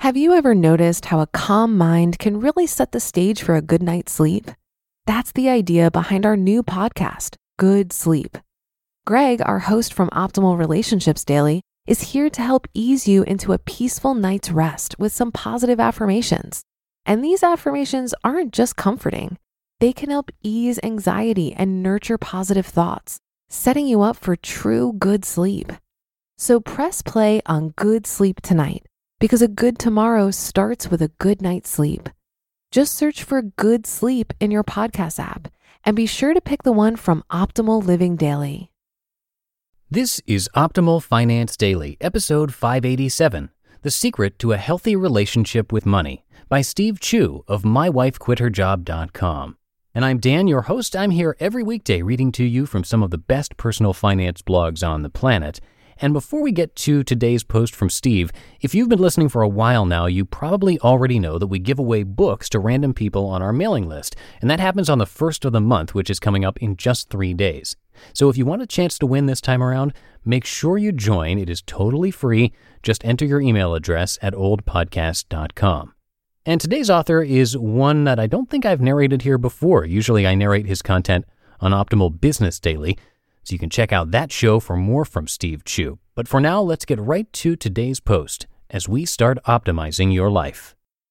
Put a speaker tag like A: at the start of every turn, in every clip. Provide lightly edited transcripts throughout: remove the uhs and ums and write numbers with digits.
A: Have you ever noticed how a calm mind can really set the stage for a good night's sleep? That's the idea behind our new podcast, Good Sleep. Greg, our host from Optimal Relationships Daily, is here to help ease you into a peaceful night's rest with some positive affirmations. And these affirmations aren't just comforting. They can help ease anxiety and nurture positive thoughts, setting you up for true good sleep. So press play on Good Sleep tonight, because a good tomorrow starts with a good night's sleep. Just search for Good Sleep in your podcast app and be sure to pick the one from Optimal Living Daily.
B: This is Optimal Finance Daily, episode 587, The Secret to a Healthy Relationship with Money, by Steve Chu of MyWifeQuitHerJob.com. And I'm Dan, your host. I'm here every weekday reading to you from some of the best personal finance blogs on the planet. And before we get to today's post from Steve, if you've been listening for a while now, you probably already know that we give away books to random people on our mailing list. And that happens on the first of the month, which is coming up in just 3 days. So if you want a chance to win this time around, make sure you join. It is totally free. Just enter your email address at oldpodcast.com. And today's author is one that I don't think I've narrated here before. Usually I narrate his content on Optimal Business Daily, so you can check out that show for more from Steve Chu. But for now, let's get right to today's post as we start optimizing your life.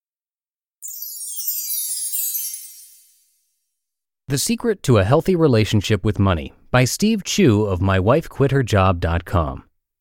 B: The Secret to a Healthy Relationship with Money, by Steve Chu of MyWifeQuitHerJob.com.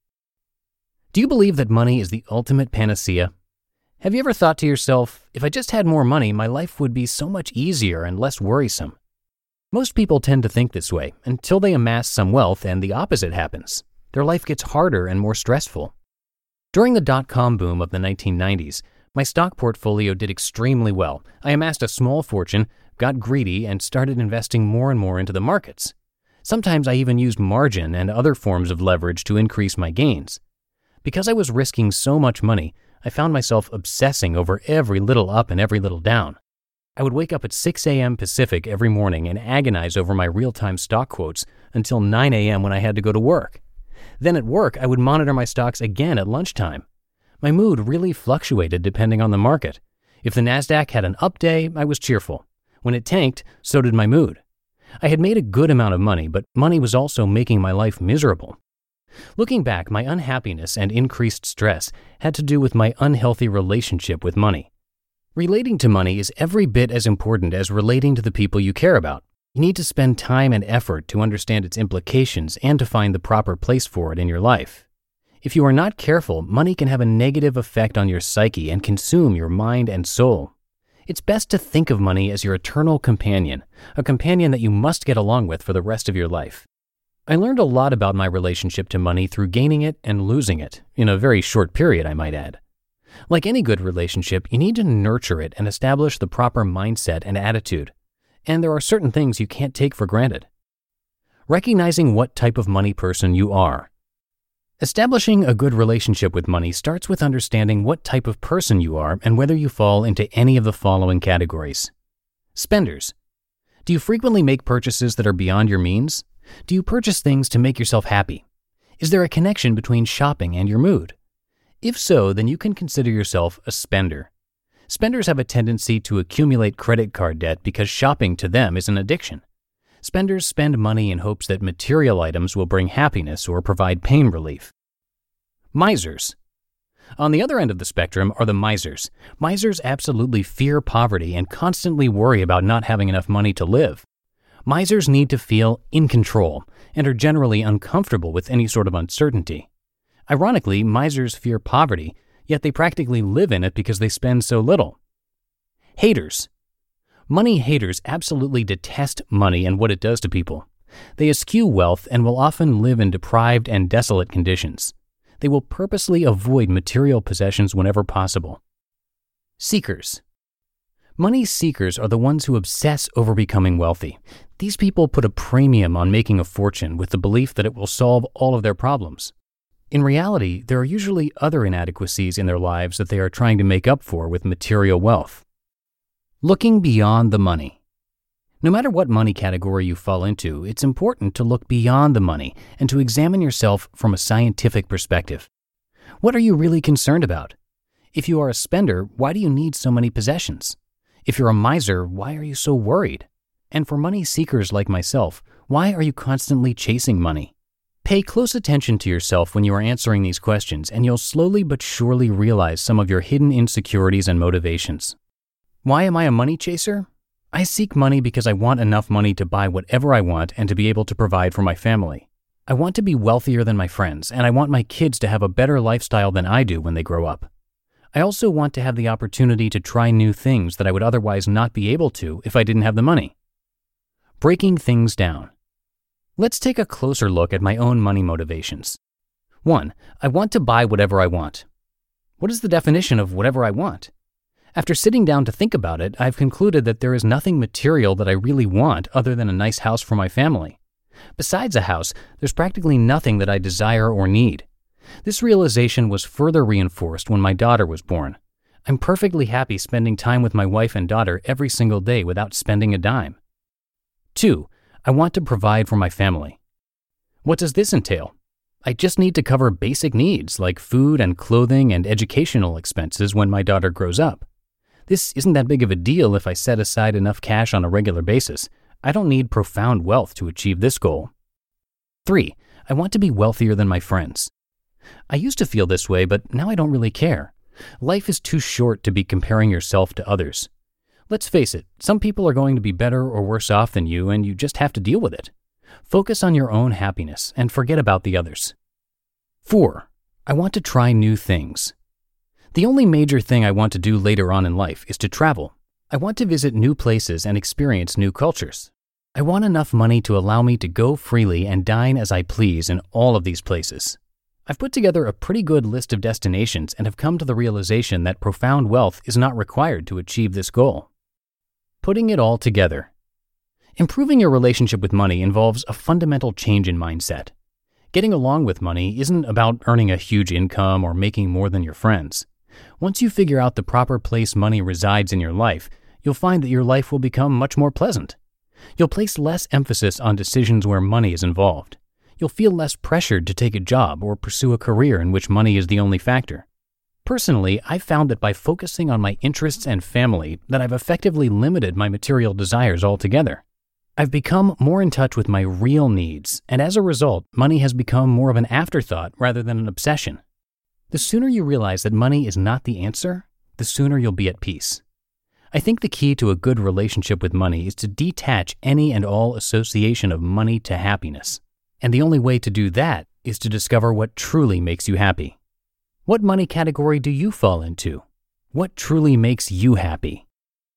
B: Do you believe that money is the ultimate panacea? Have you ever thought to yourself, if I just had more money, my life would be so much easier and less worrisome? Most people tend to think this way until they amass some wealth and the opposite happens. Their life gets harder and more stressful. During the dot-com boom of the 1990s, my stock portfolio did extremely well. I amassed a small fortune, got greedy, and started investing more and more into the markets. Sometimes I even used margin and other forms of leverage to increase my gains. Because I was risking so much money, I found myself obsessing over every little up and every little down. I would wake up at 6 a.m. Pacific every morning and agonize over my real-time stock quotes until 9 a.m. when I had to go to work. Then at work, I would monitor my stocks again at lunchtime. My mood really fluctuated depending on the market. If the NASDAQ had an up day, I was cheerful. When it tanked, so did my mood. I had made a good amount of money, but money was also making my life miserable. Looking back, my unhappiness and increased stress had to do with my unhealthy relationship with money. Relating to money is every bit as important as relating to the people you care about. You need to spend time and effort to understand its implications and to find the proper place for it in your life. If you are not careful, money can have a negative effect on your psyche and consume your mind and soul. It's best to think of money as your eternal companion, a companion that you must get along with for the rest of your life. I learned a lot about my relationship to money through gaining it and losing it, in a very short period, I might add. Like any good relationship, you need to nurture it and establish the proper mindset and attitude. And there are certain things you can't take for granted. Recognizing what type of money person you are. Establishing a good relationship with money starts with understanding what type of person you are and whether you fall into any of the following categories. Spenders. Do you frequently make purchases that are beyond your means? Do you purchase things to make yourself happy? Is there a connection between shopping and your mood? If so, then you can consider yourself a spender. Spenders have a tendency to accumulate credit card debt because shopping to them is an addiction. Spenders spend money in hopes that material items will bring happiness or provide pain relief. Misers. On the other end of the spectrum are the misers. Misers absolutely fear poverty and constantly worry about not having enough money to live. Misers need to feel in control and are generally uncomfortable with any sort of uncertainty. Ironically, misers fear poverty, yet they practically live in it because they spend so little. Haters. Money haters absolutely detest money and what it does to people. They eschew wealth and will often live in deprived and desolate conditions. They will purposely avoid material possessions whenever possible. Seekers. Money seekers are the ones who obsess over becoming wealthy. These people put a premium on making a fortune with the belief that it will solve all of their problems. In reality, there are usually other inadequacies in their lives that they are trying to make up for with material wealth. Looking beyond the money. No matter what money category you fall into, it's important to look beyond the money and to examine yourself from a scientific perspective. What are you really concerned about? If you are a spender, why do you need so many possessions? If you're a miser, why are you so worried? And for money seekers like myself, why are you constantly chasing money? Pay close attention to yourself when you are answering these questions, and you'll slowly but surely realize some of your hidden insecurities and motivations. Why am I a money chaser? I seek money because I want enough money to buy whatever I want and to be able to provide for my family. I want to be wealthier than my friends, and I want my kids to have a better lifestyle than I do when they grow up. I also want to have the opportunity to try new things that I would otherwise not be able to if I didn't have the money. Breaking things down. Let's take a closer look at my own money motivations. 1. I want to buy whatever I want. What is the definition of whatever I want? After sitting down to think about it, I've concluded that there is nothing material that I really want other than a nice house for my family. Besides a house, there's practically nothing that I desire or need. This realization was further reinforced when my daughter was born. I'm perfectly happy spending time with my wife and daughter every single day without spending a dime. 2. I want to provide for my family. What does this entail? I just need to cover basic needs like food and clothing and educational expenses when my daughter grows up. This isn't that big of a deal if I set aside enough cash on a regular basis. I don't need profound wealth to achieve this goal. 3. I want to be wealthier than my friends. I used to feel this way, but now I don't really care. Life is too short to be comparing yourself to others. Let's face it, some people are going to be better or worse off than you, and you just have to deal with it. Focus on your own happiness and forget about the others. 4. I want to try new things. The only major thing I want to do later on in life is to travel. I want to visit new places and experience new cultures. I want enough money to allow me to go freely and dine as I please in all of these places. I've put together a pretty good list of destinations and have come to the realization that profound wealth is not required to achieve this goal. Putting it all together. Improving your relationship with money involves a fundamental change in mindset. Getting along with money isn't about earning a huge income or making more than your friends. Once you figure out the proper place money resides in your life, you'll find that your life will become much more pleasant. You'll place less emphasis on decisions where money is involved. You'll feel less pressured to take a job or pursue a career in which money is the only factor. Personally, I've found that by focusing on my interests and family, that I've effectively limited my material desires altogether. I've become more in touch with my real needs, and as a result, money has become more of an afterthought rather than an obsession. The sooner you realize that money is not the answer, the sooner you'll be at peace. I think the key to a good relationship with money is to detach any and all association of money to happiness. And the only way to do that is to discover what truly makes you happy. What money category do you fall into? What truly makes you happy?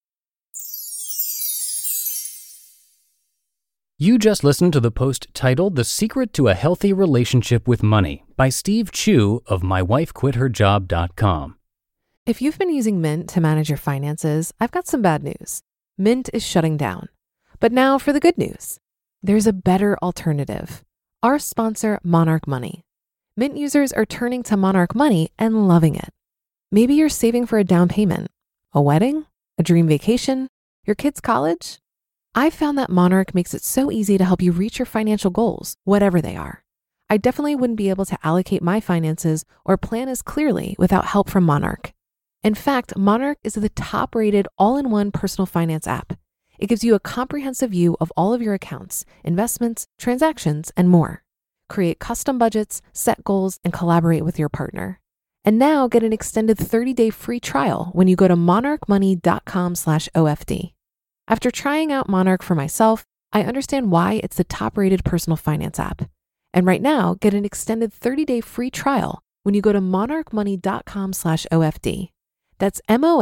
B: You just listened to the post titled The Secret to a Healthy Relationship with Money by Steve Chu of mywifequitherjob.com.
A: If you've been using Mint to manage your finances, I've got some bad news. Mint is shutting down. But now for the good news. There's a better alternative. Our sponsor, Monarch Money. Mint users are turning to Monarch Money and loving it. Maybe you're saving for a down payment, a wedding, a dream vacation, your kids' college. I've found that Monarch makes it so easy to help you reach your financial goals, whatever they are. I definitely wouldn't be able to allocate my finances or plan as clearly without help from Monarch. In fact, Monarch is the top-rated all-in-one personal finance app. It gives you a comprehensive view of all of your accounts, investments, transactions, and more. Create custom budgets, set goals, and collaborate with your partner. And now get an extended 30-day free trial when you go to monarchmoney.com/OFD. After trying out Monarch for myself, I understand why it's the top-rated personal finance app. And right now, get an extended 30-day free trial when you go to monarchmoney.com/OFD. That's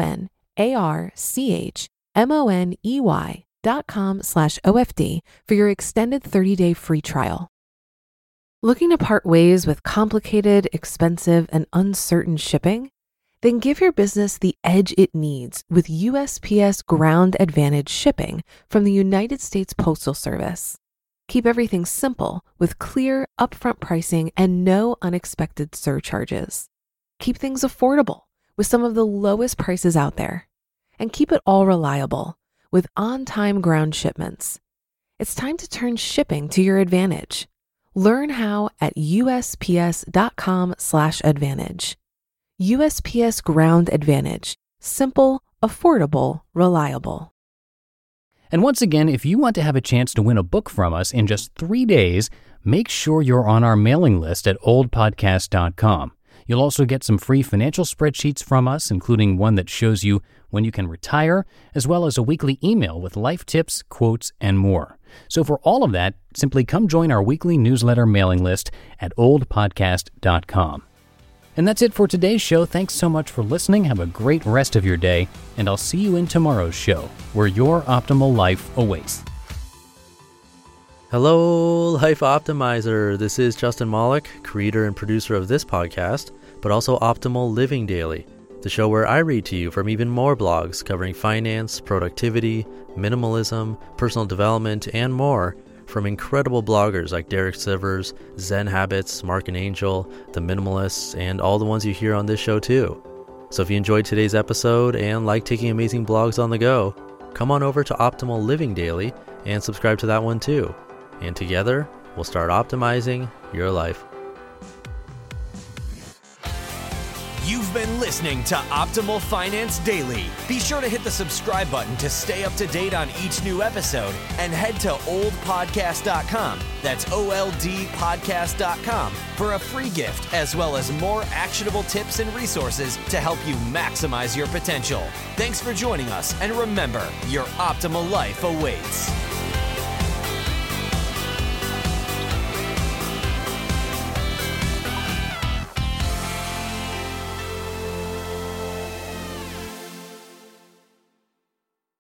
A: monarchmoney.com/OFD for your extended 30-day free trial. Looking to part ways with complicated, expensive, and uncertain shipping? Then give your business the edge it needs with USPS Ground Advantage shipping from the United States Postal Service. Keep everything simple with clear, upfront pricing and no unexpected surcharges. Keep things affordable with some of the lowest prices out there. And keep it all reliable with on-time ground shipments. It's time to turn shipping to your advantage. Learn how at USPS.com/advantage. USPS Ground Advantage. Simple, affordable, reliable.
B: And once again, if you want to have a chance to win a book from us in just 3 days, make sure you're on our mailing list at oldpodcast.com. You'll also get some free financial spreadsheets from us, including one that shows you when you can retire, as well as a weekly email with life tips, quotes, and more. So for all of that, simply come join our weekly newsletter mailing list at oldpodcast.com. And that's it for today's show. Thanks so much for listening. Have a great rest of your day, and I'll see you in tomorrow's show, where your optimal life awaits.
C: Hello, Life Optimizer. This is Justin Malik, creator and producer of this podcast, but also Optimal Living Daily, the show where I read to you from even more blogs covering finance, productivity, minimalism, personal development, and more from incredible bloggers like Derek Sivers, Zen Habits, Mark and Angel, The Minimalists, and all the ones you hear on this show too. So if you enjoyed today's episode and like taking amazing blogs on the go, come on over to Optimal Living Daily and subscribe to that one too. And together, we'll start optimizing your life.
D: You've been listening to Optimal Finance Daily. Be sure to hit the subscribe button to stay up to date on each new episode and head to oldpodcast.com. That's OLDpodcast.com for a free gift as well as more actionable tips and resources to help you maximize your potential. Thanks for joining us, and remember, your optimal life awaits.